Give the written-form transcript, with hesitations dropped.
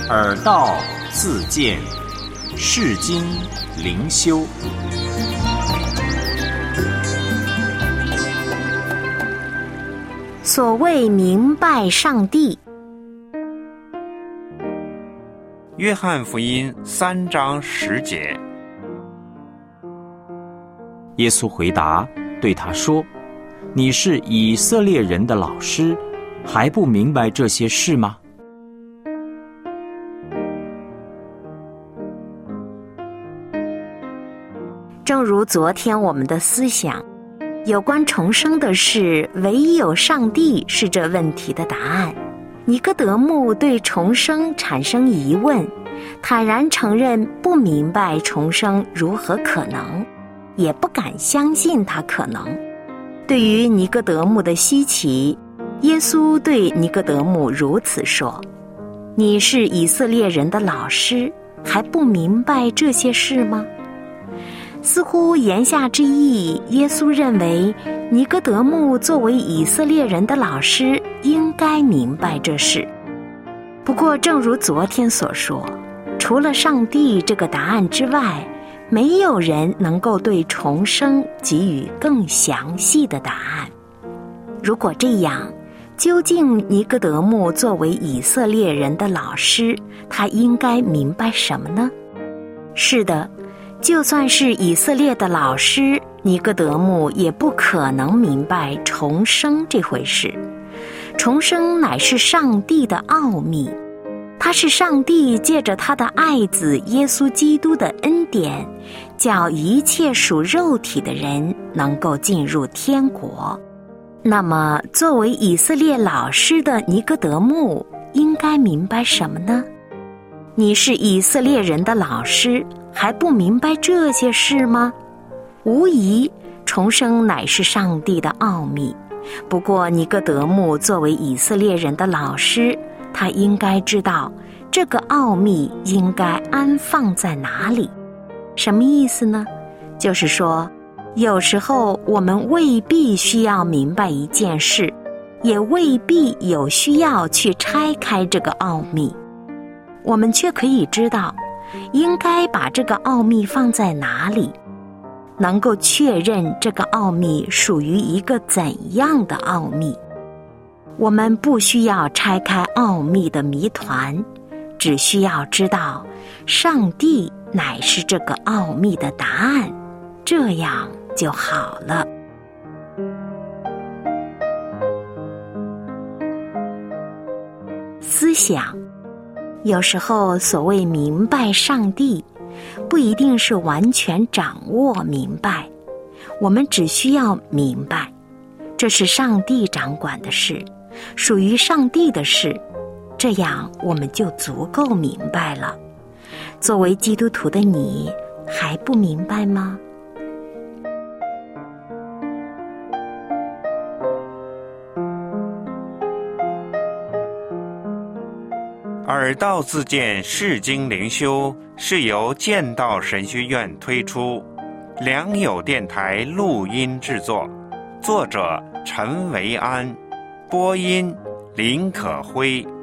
耳道自见，世经灵修。 所谓明白上帝。 约翰福音3章10节， 耶稣回答对他说：你是以色列人的老师，还不明白这些事吗？ 正如昨天我们的思想，有关重生的事，唯有上帝是这问题的答案。尼哥德慕对重生产生疑问，坦然承认不明白重生如何可能，也不敢相信它可能。对于尼哥德慕的稀奇，耶稣对尼哥德慕如此说：你是以色列人的老师，还不明白这些事吗？似乎言下之意，耶稣认为尼哥德慕作为以色列人的老师应该明白这事。不过正如昨天所说，除了上帝这个答案之外，没有人能够对重生给予更详细的答案。如果这样，究竟尼哥德慕作为以色列人的老师，他应该明白什么呢？是的，就算是以色列的老师，尼哥德慕也不可能明白重生这回事。重生乃是上帝的奥秘，它是上帝借着他的爱子耶稣基督的恩典，叫一切属肉体的人能够进入天国。那么作为以色列老师的尼哥德慕应该明白什么呢？你是以色列人的老师，还不明白这些事吗？无疑，重生乃是上帝的奥秘。不过尼哥德慕作为以色列人的老师，他应该知道这个奥秘应该安放在哪里。什么意思呢？就是说，有时候我们未必需要明白一件事，也未必有需要去拆开这个奥秘，我们却可以知道应该把这个奥秘放在哪里，能够确认这个奥秘属于一个怎样的奥秘。我们不需要拆开奥秘的谜团，只需要知道上帝乃是这个奥秘的答案，这样就好了。思想，有时候所谓明白上帝，不一定是完全掌握明白，我们只需要明白，这是上帝掌管的事，属于上帝的事，这样我们就足够明白了。作为基督徒的你，还不明白吗？ 耳道自见，世经灵修是由剑道神学院推出，良友电台录音制作，作者陈维安，播音林可辉。